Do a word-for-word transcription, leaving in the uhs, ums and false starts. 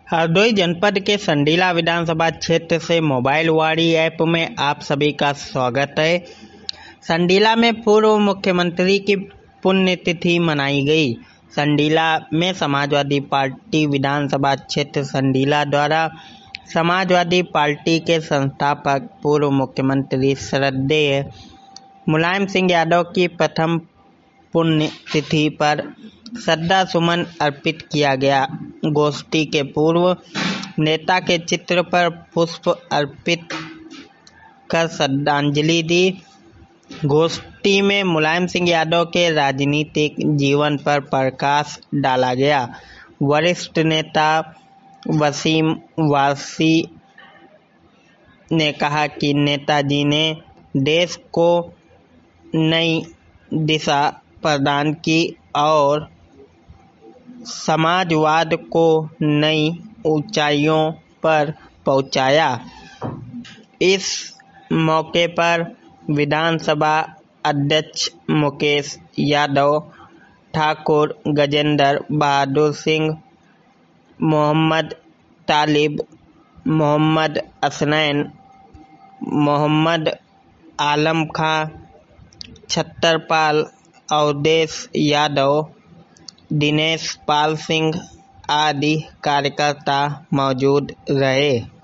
हरदोई जनपद के संडीला विधानसभा क्षेत्र से मोबाइल वाड़ी ऐप में आप सभी का स्वागत है। संडीला में पूर्व मुख्यमंत्री की पुण्यतिथि मनाई गई। संडीला में समाजवादी पार्टी विधानसभा क्षेत्र संडीला द्वारा समाजवादी पार्टी के संस्थापक पूर्व मुख्यमंत्री श्रद्धेय मुलायम सिंह यादव की प्रथम पुण्यतिथि पर श्रद्धा सुमन अर्पित किया गया। गोष्ठी के पूर्व नेता के चित्र पर पुष्प अर्पित कर श्रद्धांजलि दी। गोष्ठी में मुलायम सिंह यादव के राजनीतिक जीवन पर प्रकाश डाला गया। वरिष्ठ नेता वसीम वासी ने कहा कि नेताजी ने देश को नई दिशा प्रदान की और समाजवाद को नई ऊंचाइयों पर पहुंचाया। इस मौके पर विधानसभा अध्यक्ष मुकेश यादव, ठाकुर गजेंद्र बहादुर सिंह, मोहम्मद तालिब, मोहम्मद असनैन, मोहम्मद आलम खां, छतरपाल अवधेश यादव, दिनेश पाल सिंह आदि कार्यकर्ता मौजूद रहे।